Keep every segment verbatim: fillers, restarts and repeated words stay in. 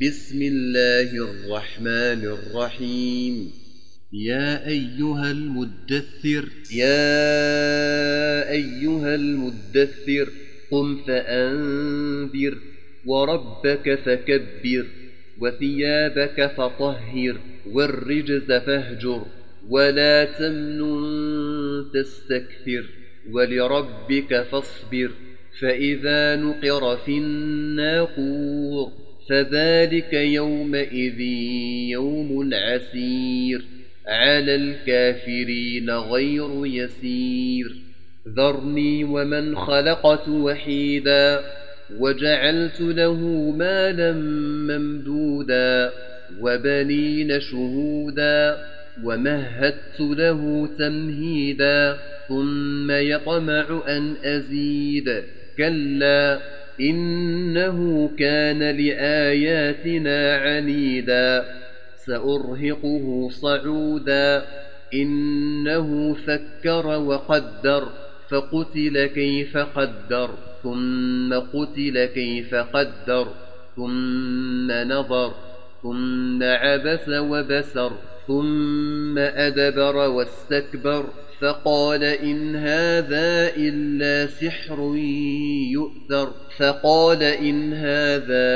بسم الله الرحمن الرحيم. يا أيها المدثر يا أيها المدثر قم فأنذر وربك فكبر وثيابك فطهر والرجز فاهجر ولا تمنن تستكثر ولربك فاصبر. فإذا نقر في الناقور فذلك يومئذ يوم عسير على الكافرين غير يسير. ذرني ومن خلقت وحيدا وجعلت له مالا ممدودا وبنين شهودا ومهدت له تمهيدا ثم يطمع أن أزيد كلا إنه كان لآياتنا عنيدا سأرهقه صعودا. إنه فكر وقدر فقتل كيف قدر ثم قتل كيف قدر ثم نظر ثم عبس وبسر ثم أدبر واستكبر فقال إن هذا إلا سحر يؤثر فقال إن هذا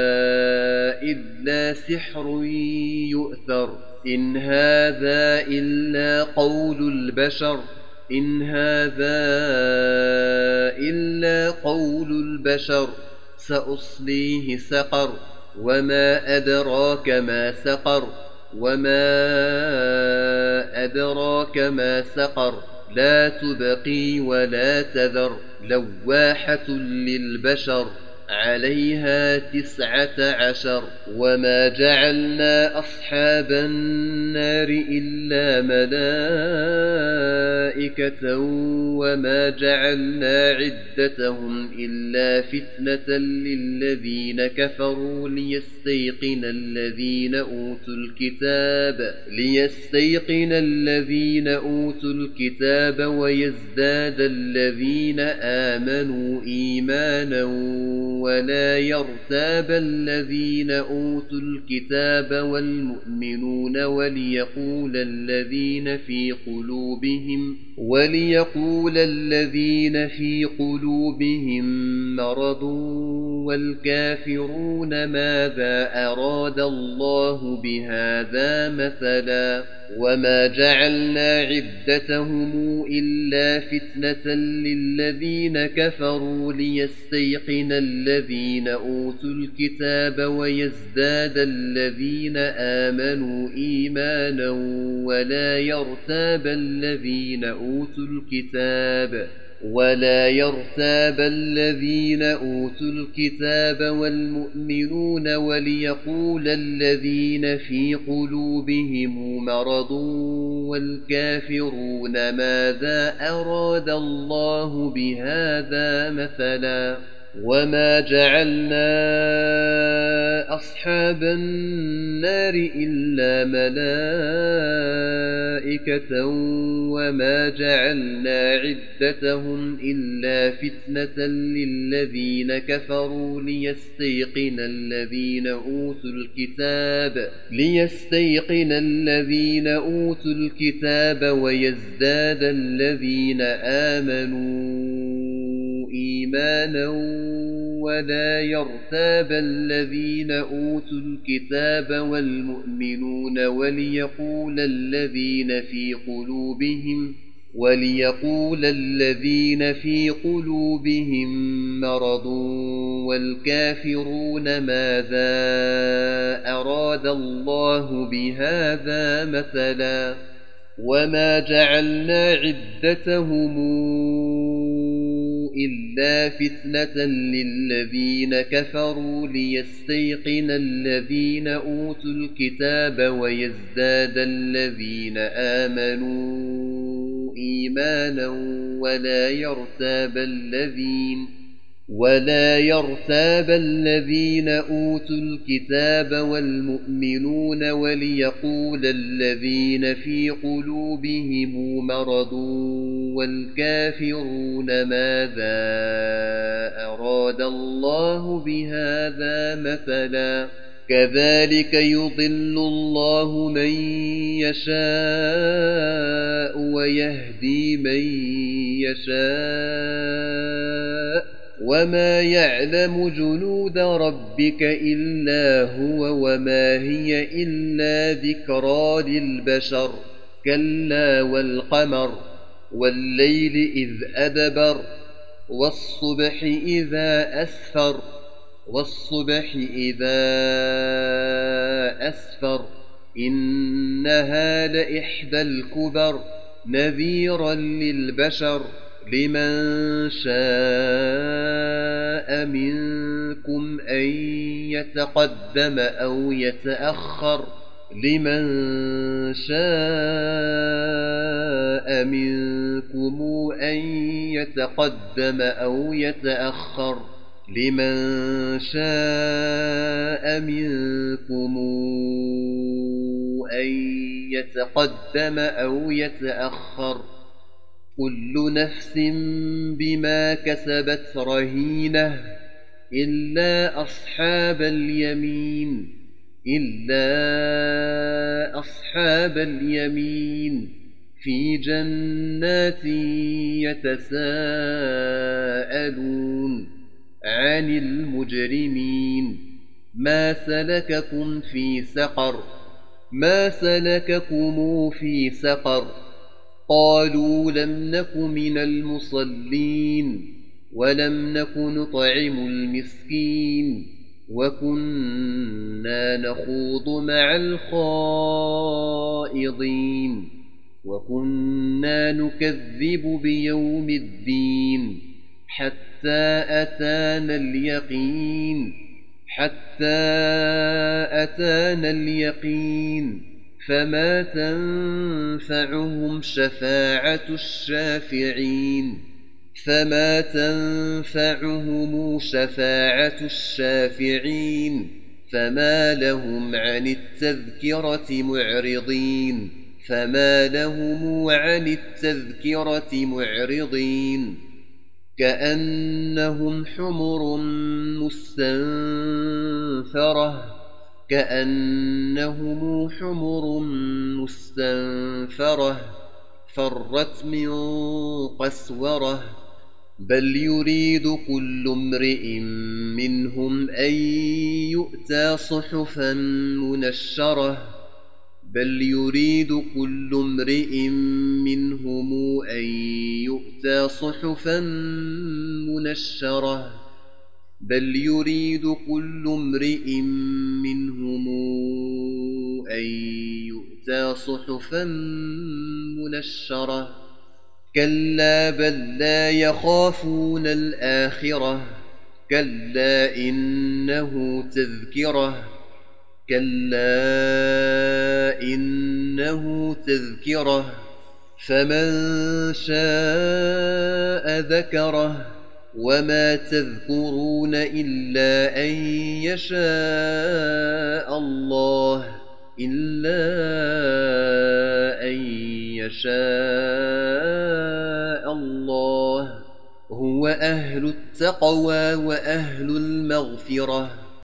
إلا سحر يؤثر إن هذا إلا قول البشر إن هذا إلا قول البشر سأصليه سقر وما أدراك ما سقر وما أدراك ما سقر لا تبقي ولا تذر لواحة للبشر عليها تسعة عشر. وما جعلنا أصحاب النار إلا ملائكة وما جعلنا عدتهم إلا فتنة للذين كفروا ليستيقن الذين أوتوا الكتاب ليستيقن الذين أوتوا الكتاب ويزداد الذين آمنوا إيمانا ولا يرتاب الذين أوتوا الكتاب والمؤمنون وليقول الذين في قلوبهم وليقول الذين في قلوبهم مرض والكافرون ماذا أراد الله بهذا مثلا. وما جعلنا عدتهم إلا فتنة للذين كفروا ليستيقن الذين أوتوا الكتاب ويزداد الذين آمنوا إيمانا ولا يرتاب الذين أوتوا الكتاب ولا يرتاب الذين أوتوا الكتاب والمؤمنون وليقول الذين في قلوبهم مرض والكافرون ماذا أراد الله بهذا مثلا. وما جعلنا أصحاب النار إلا ملائكة وما جعلنا عدتهم إلا فتنة للذين كفروا ليستيقن الذين أوتوا الكتاب ليستيقن الذين أوتوا الكتاب ويزداد الذين آمنوا إيمانا ولا يرتاب الذين أوتوا الكتاب والمؤمنون وليقول الذين في قلوبهم وليقول الذين في قلوبهم مرض والكافرون ماذا أراد الله بهذا مثلا. وما جعلنا عدتهم إلا فتنة للذين كفروا ليستيقن الذين أوتوا الكتاب ويزداد الذين آمنوا إيمانا ولا يرتاب الذين ولا يرتاب الذين أوتوا الكتاب والمؤمنون وليقول الذين في قلوبهم مرض والكافرون ماذا أراد الله بهذا مثلا. كذلك يضل الله من يشاء ويهدي من يشاء وما يعلم جنود ربك إلا هو وما هي إلا ذكرى للبشر كلا والقمر والليل إذ أدبر والصبح إذا أسفر والصبح إذا أسفر إنها لإحدى الكبر نذيرا للبشر لمن شاء منكم أن يتقدم أو يتأخر لمن شاء منكم أن يتقدم أو يتأخر لمن شاء منكم أن يتقدم أو يتأخر كل نفس بما كسبت رهينة إلا أصحاب اليمين إلا أصحاب اليمين في جنات يتساءلون عن المجرمين ما سلككم في سقر ما سلككم في سقر قالوا لم نك من المصلين ولم نك نطعم المسكين وكنا نخوض مع الخائضين وكنا نكذب بيوم الدين حتى أتانا اليقين حتى أتانا اليقين فما تنفعهم شفاعة الشافعين فما تنفعهم شفاعة الشافعين فما لهم عن التذكرة معرضين فما لهم عن التذكرة معرضين كأنهم حمر مستنفرة كأنهم حمر مستنفرة فرت من قسورة بل يريد كل امرئ منهم أن يؤتى صحفا منشرة بل يريد كل امرئ منهم أن يؤتى صحفا منشرة بل يريد كل امرئ منهم أن يؤتى صحفا منشرة كلا بل لا يخافون الآخرة كلا إنه تذكرة كلا إنه تذكرة فمن شاء ذكره وما تذكرون إلا أن يشاء الله إلا أن يشاء الله هو أهل التقوى وأهل المغفرة